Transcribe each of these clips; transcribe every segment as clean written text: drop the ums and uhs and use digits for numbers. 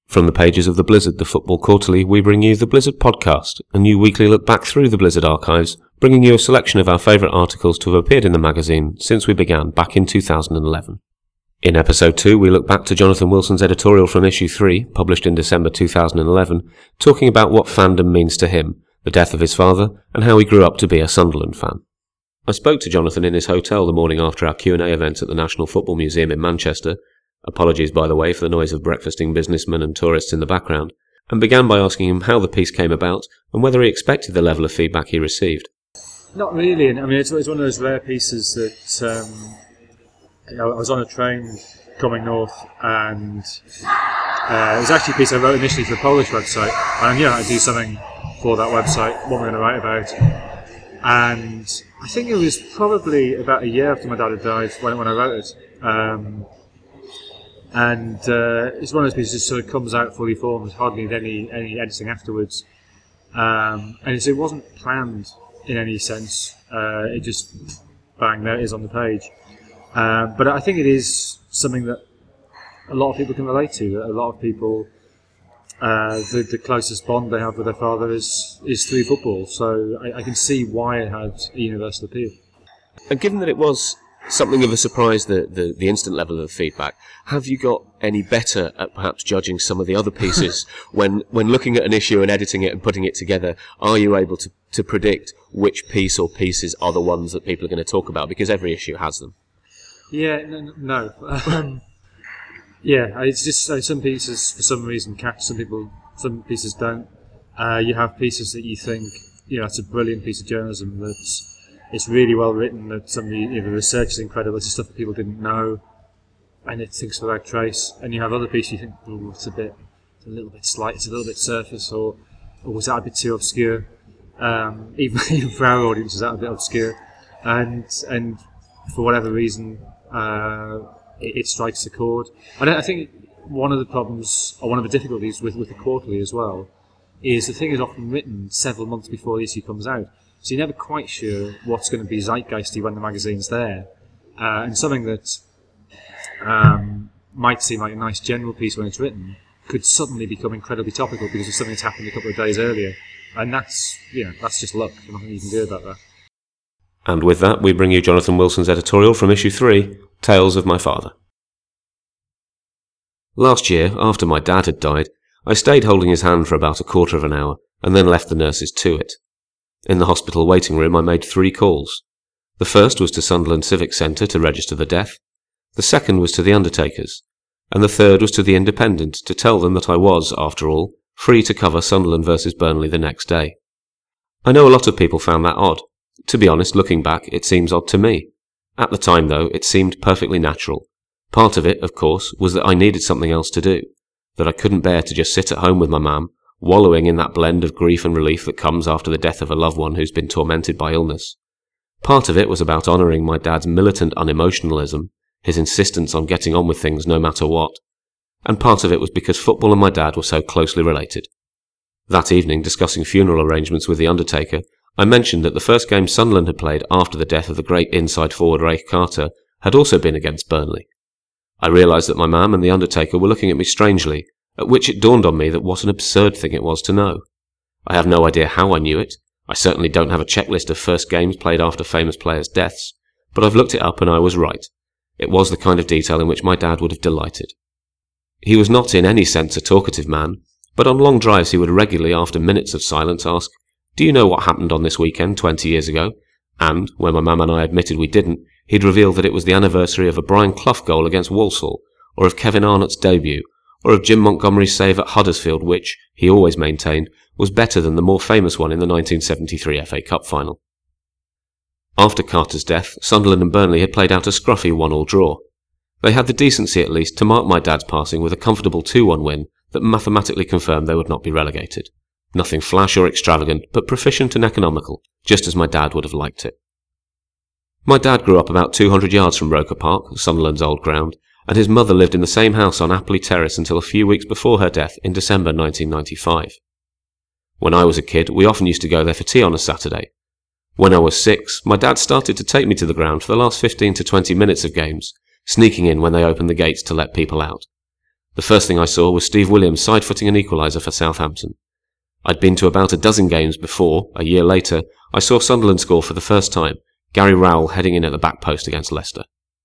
From the pages of The Blizzard, the Football Quarterly, we bring you The Blizzard Podcast, a new weekly look back through the Blizzard archives, bringing you a selection of our favourite articles to have appeared in the magazine since we began back in 2011. In episode 2, we look back to Jonathan Wilson's editorial from issue 3, published in December 2011, talking about what fandom means to him, the death of his father, and how he grew up to be a Sunderland fan. I spoke to Jonathan in his hotel the morning after our Q&A event at the National Football Museum in Manchester. Apologies, by the way, for the noise of breakfasting businessmen and tourists in the background, and began by asking him how the piece came about and whether he expected the level of feedback he received. Not really. I mean, it's one of those rare pieces that I was on a train coming north, and it was actually a piece I wrote initially for the Polish website, and I knew how to do something for that website, what we're going to write about. And I think it was probably about a year after my dad had died when I wrote it. And it's one of those pieces that sort of comes out fully formed, hardly any editing afterwards. And it wasn't planned in any sense. It just, bang, there it is on the page. But I think it is something that a lot of people can relate to. That a lot of people, the closest bond they have with their father is through football. So I can see why it had a universal appeal. And given that it was something of a surprise, the instant level of feedback, have you got any better at perhaps judging some of the other pieces when looking at an issue and editing it and putting it together? Are you able to predict which piece or pieces are the ones that people are going to talk about? Because every issue has them. Yeah, no. Yeah, it's just some pieces for some reason catch some people, some pieces don't. You have pieces that you think, it's a brilliant piece of journalism, it's really well written, that the research is incredible, it's stuff that people didn't know, and it thinks without trace. And you have other pieces you think, it's a little bit slight, it's a little bit surface, or was that a bit too obscure? Even for our audience, is that a bit obscure? And for whatever reason, it strikes a chord. And I think one of the problems, or one of the difficulties with the quarterly as well, is the thing is often written several months before the issue comes out. So you're never quite sure what's going to be zeitgeisty when the magazine's there. And something that might seem like a nice general piece when it's written could suddenly become incredibly topical because of something that's happened a couple of days earlier. And that's just luck. There's nothing you can do about that. And with that, we bring you Jonathan Wilson's editorial from issue 3, Tales of My Father. Last year, after my dad had died, I stayed holding his hand for about a quarter of an hour and then left the nurses to it. In the hospital waiting room, I made 3 calls. The first was to Sunderland Civic Centre to register the death. The second was to the undertakers. And the third was to the Independent to tell them that I was, after all, free to cover Sunderland versus Burnley the next day. I know a lot of people found that odd. To be honest, looking back, it seems odd to me. At the time, though, it seemed perfectly natural. Part of it, of course, was that I needed something else to do, that I couldn't bear to just sit at home with my mum, wallowing in that blend of grief and relief that comes after the death of a loved one who's been tormented by illness. Part of it was about honouring my dad's militant unemotionalism, his insistence on getting on with things no matter what. And part of it was because football and my dad were so closely related. That evening, discussing funeral arrangements with the undertaker, I mentioned that the first game Sunderland had played after the death of the great inside forward Ray Carter had also been against Burnley. I realised that my mum and the undertaker were looking at me strangely, at which it dawned on me that what an absurd thing it was to know. I have no idea how I knew it. I certainly don't have a checklist of first games played after famous players' deaths, but I've looked it up and I was right. It was the kind of detail in which my dad would have delighted. He was not in any sense a talkative man, but on long drives he would regularly, after minutes of silence, ask, "Do you know what happened on this weekend 20 years ago?" And, when my mum and I admitted we didn't, he'd reveal that it was the anniversary of a Brian Clough goal against Walsall, or of Kevin Arnott's debut, or of Jim Montgomery's save at Huddersfield, which, he always maintained, was better than the more famous one in the 1973 FA Cup final. After Carter's death, Sunderland and Burnley had played out a scruffy 1-1 draw. They had the decency, at least, to mark my dad's passing with a comfortable 2-1 win that mathematically confirmed they would not be relegated. Nothing flash or extravagant, but proficient and economical, just as my dad would have liked it. My dad grew up about 200 yards from Roker Park, Sunderland's old ground, and his mother lived in the same house on Appley Terrace until a few weeks before her death in December 1995. When I was a kid, we often used to go there for tea on a Saturday. When I was 6, my dad started to take me to the ground for the last 15 to 20 minutes of games, sneaking in when they opened the gates to let people out. The first thing I saw was Steve Williams side-footing an equaliser for Southampton. I'd been to about a dozen games before, a year later, I saw Sunderland score for the first time, Gary Rowell heading in at the back post against Leicester.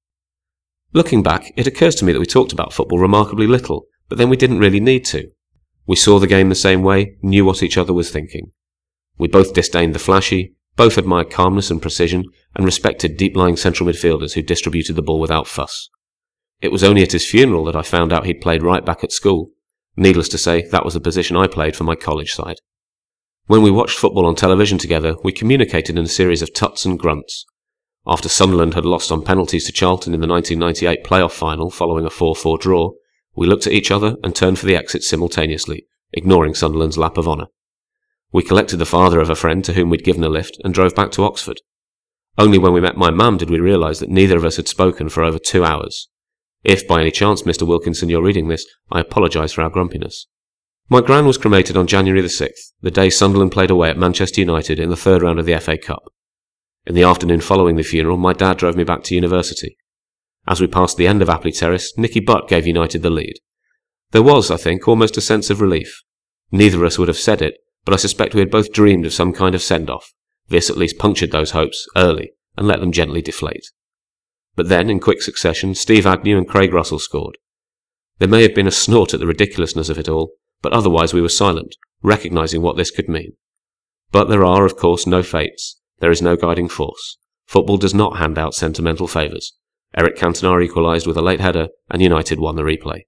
Looking back, it occurs to me that we talked about football remarkably little, but then we didn't really need to. We saw the game the same way, knew what each other was thinking. We both disdained the flashy, both admired calmness and precision, and respected deep-lying central midfielders who distributed the ball without fuss. It was only at his funeral that I found out he'd played right back at school. Needless to say, that was the position I played for my college side. When we watched football on television together, we communicated in a series of tuts and grunts. After Sunderland had lost on penalties to Charlton in the 1998 playoff final following a 4-4 draw, we looked at each other and turned for the exit simultaneously, ignoring Sunderland's lap of honour. We collected the father of a friend to whom we'd given a lift and drove back to Oxford. Only when we met my mum did we realise that neither of us had spoken for over 2 hours. If by any chance, Mr. Wilkinson, you're reading this, I apologise for our grumpiness. My gran was cremated on January the 6th, the day Sunderland played away at Manchester United in the third round of the FA Cup. In the afternoon following the funeral, my dad drove me back to university. As we passed the end of Apley Terrace, Nicky Butt gave United the lead. There was, I think, almost a sense of relief. Neither of us would have said it, but I suspect we had both dreamed of some kind of send-off. This at least punctured those hopes early and let them gently deflate. But then, in quick succession, Steve Agnew and Craig Russell scored. There may have been a snort at the ridiculousness of it all, but otherwise we were silent, recognising what this could mean. But there are, of course, no fates. There is no guiding force. Football does not hand out sentimental favours. Eric Cantona equalised with a late header, and United won the replay.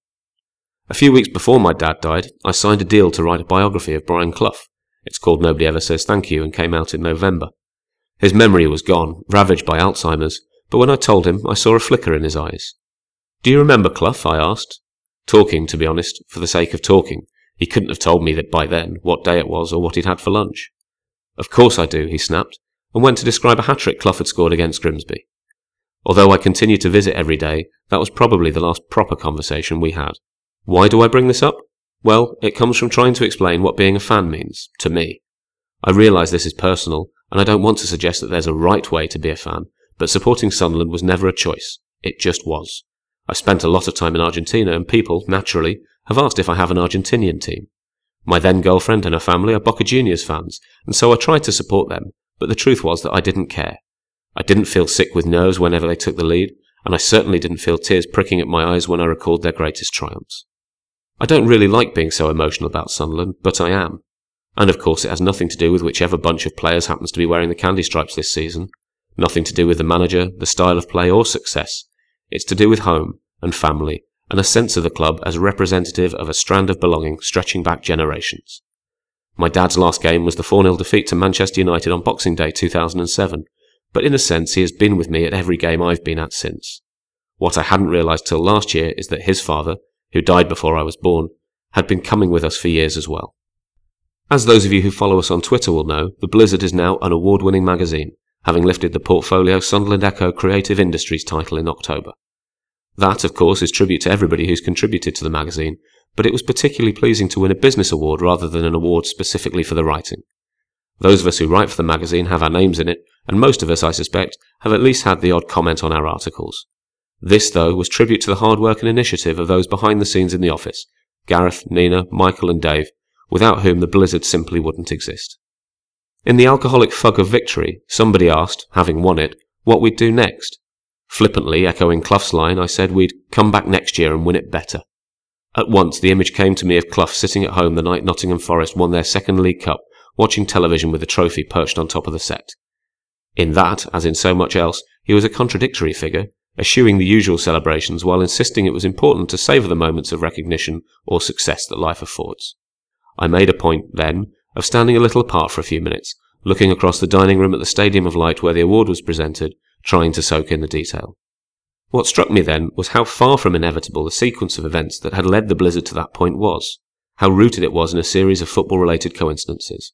A few weeks before my dad died, I signed a deal to write a biography of Brian Clough. It's called Nobody Ever Says Thank You and came out in November. His memory was gone, ravaged by Alzheimer's, but when I told him, I saw a flicker in his eyes. "Do you remember Clough?" I asked. Talking, to be honest, for the sake of talking. He couldn't have told me that by then, what day it was or what he'd had for lunch. "Of course I do," he snapped, and went to describe a hat-trick Clough had scored against Grimsby. Although I continued to visit every day, that was probably the last proper conversation we had. Why do I bring this up? Well, it comes from trying to explain what being a fan means, to me. I realise this is personal, and I don't want to suggest that there's a right way to be a fan, but supporting Sunderland was never a choice. It just was. I spent a lot of time in Argentina, and people, naturally, have asked if I have an Argentinian team. My then-girlfriend and her family are Boca Juniors fans, and so I tried to support them, but the truth was that I didn't care. I didn't feel sick with nerves whenever they took the lead, and I certainly didn't feel tears pricking at my eyes when I recalled their greatest triumphs. I don't really like being so emotional about Sunderland, but I am. And of course it has nothing to do with whichever bunch of players happens to be wearing the candy stripes this season. Nothing to do with the manager, the style of play or success. It's to do with home and family and a sense of the club as representative of a strand of belonging stretching back generations. My dad's last game was the 4-0 defeat to Manchester United on Boxing Day 2007, but in a sense he has been with me at every game I've been at since. What I hadn't realised till last year is that his father, who died before I was born, had been coming with us for years as well. As those of you who follow us on Twitter will know, The Blizzard is now an award-winning magazine, having lifted the Portfolio Sunderland Echo Creative Industries title in October. That, of course, is tribute to everybody who's contributed to the magazine, but it was particularly pleasing to win a business award rather than an award specifically for the writing. Those of us who write for the magazine have our names in it, and most of us, I suspect, have at least had the odd comment on our articles. This, though, was tribute to the hard work and initiative of those behind the scenes in the office, Gareth, Nina, Michael and Dave, without whom the Blizzard simply wouldn't exist. In the alcoholic fug of victory, somebody asked, having won it, what we'd do next. Flippantly echoing Clough's line, I said we'd come back next year and win it better. At once the image came to me of Clough sitting at home the night Nottingham Forest won their second League Cup, watching television with the trophy perched on top of the set. In that, as in so much else, he was a contradictory figure, eschewing the usual celebrations while insisting it was important to savour the moments of recognition or success that life affords. I made a point, then, of standing a little apart for a few minutes, looking across the dining room at the Stadium of Light where the award was presented, trying to soak in the detail. What struck me then was how far from inevitable the sequence of events that had led the Blizzard to that point was, how rooted it was in a series of football-related coincidences.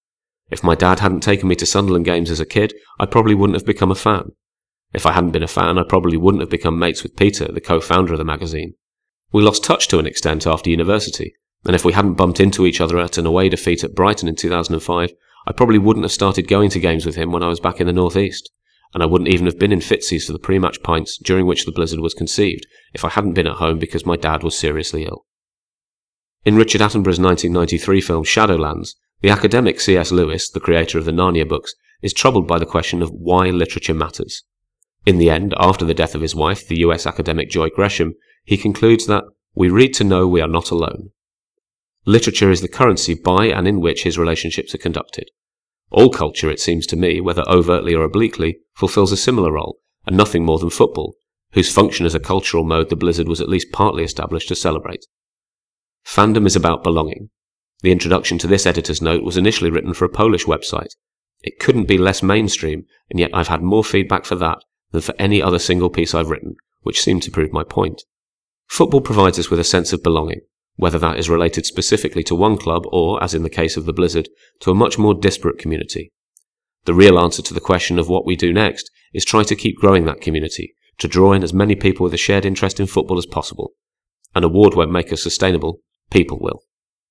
If my dad hadn't taken me to Sunderland games as a kid, I probably wouldn't have become a fan. If I hadn't been a fan, I probably wouldn't have become mates with Peter, the co-founder of the magazine. We lost touch to an extent after university, and if we hadn't bumped into each other at an away defeat at Brighton in 2005, I probably wouldn't have started going to games with him when I was back in the North East. and I wouldn't even have been in Fitzy's for the pre-match pints during which the Blizzard was conceived if I hadn't been at home because my dad was seriously ill. In Richard Attenborough's 1993 film Shadowlands, the academic C.S. Lewis, the creator of the Narnia books, is troubled by the question of why literature matters. In the end, after the death of his wife, the US academic Joy Gresham, he concludes that we read to know we are not alone. Literature is the currency by and in which his relationships are conducted. All culture, it seems to me, whether overtly or obliquely, fulfills a similar role, and nothing more than football, whose function as a cultural mode the Blizzard was at least partly established to celebrate. Fandom is about belonging. The introduction to this editor's note was initially written for a Polish website. It couldn't be less mainstream, and yet I've had more feedback for that than for any other single piece I've written, which seemed to prove my point. Football provides us with a sense of belonging, whether that is related specifically to one club or, as in the case of the Blizzard, to a much more disparate community. The real answer to the question of what we do next is try to keep growing that community, to draw in as many people with a shared interest in football as possible. An award won't make us sustainable, people will.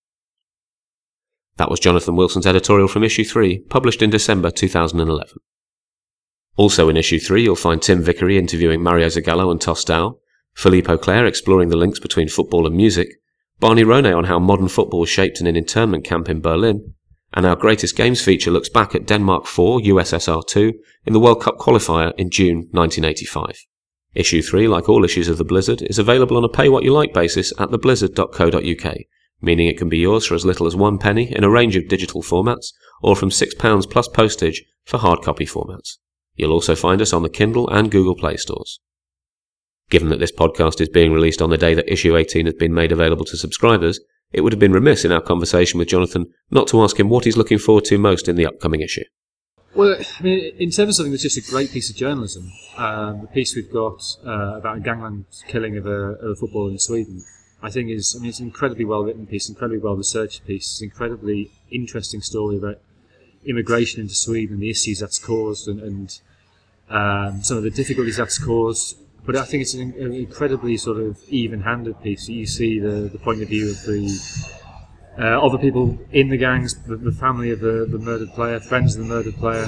That was Jonathan Wilson's editorial from Issue 3, published in December 2011. Also in Issue 3 you'll find Tim Vickery interviewing Mario Zagallo and Tostao, Philippe Auclair exploring the links between football and music, Barney Ronay on how modern football was shaped in an internment camp in Berlin, and our Greatest Games feature looks back at Denmark 4, USSR 2 in the World Cup qualifier in June 1985. Issue 3, like all issues of The Blizzard, is available on a pay-what-you-like basis at theblizzard.co.uk, meaning it can be yours for as little as £1 in a range of digital formats, or from £6 plus postage for hard copy formats. You'll also find us on the Kindle and Google Play stores. Given that this podcast is being released on the day that Issue 18 has been made available to subscribers, it would have been remiss in our conversation with Jonathan not to ask him what he's looking forward to most in the upcoming issue. Well, I mean, in terms of something that's just a great piece of journalism, the piece we've got about a gangland killing of a footballer in Sweden, I think it's an incredibly well written piece, incredibly well researched piece. It's an incredibly interesting story about immigration into Sweden and the issues that's caused and some of the difficulties that's caused. But I think it's an incredibly sort of even-handed piece. You see the point of view of the other people in the gangs, the family of the murdered player, friends of the murdered player,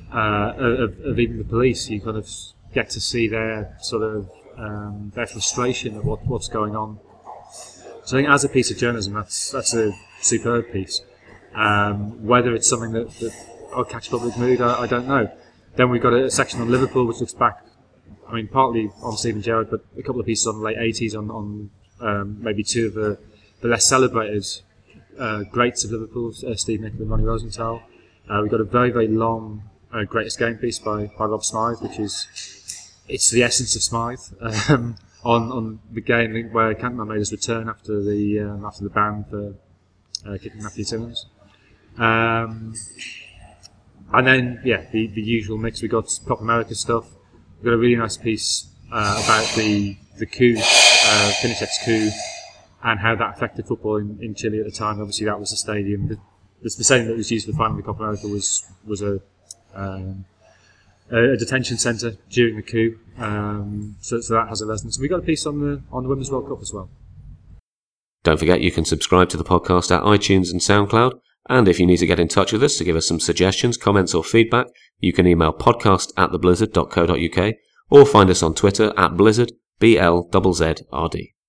of even the police. You kind of get to see their sort of their frustration at what's going on. So I think as a piece of journalism, that's a superb piece. Whether it's something that I'll catch public mood, I don't know. Then we've got a section on Liverpool which looks back, I mean, partly on Steven Gerrard, but a couple of pieces on the late 80s on maybe two of the less celebrated greats of Liverpool, Steve Nicol and Ronnie Rosenthal. We've got a very, very long Greatest Game piece by Rob Smythe, which it's the essence of Smythe, on the game where Cantona made his return after the ban for kicking Matthew Simmons. And then, the usual mix. We've got Pop America stuff. We've got a really nice piece about the coup, Pinochet's coup, and how that affected football in Chile at the time. Obviously, that was the stadium. The stadium that was used for the final of the Copa America was a detention centre during the coup. So that has a resonance. We got a piece on the Women's World Cup as well. Don't forget you can subscribe to the podcast at iTunes and SoundCloud. And if you need to get in touch with us to give us some suggestions, comments or feedback, you can email podcast@theblizzard.co.uk or find us on Twitter @Blizzard, BLZZRD.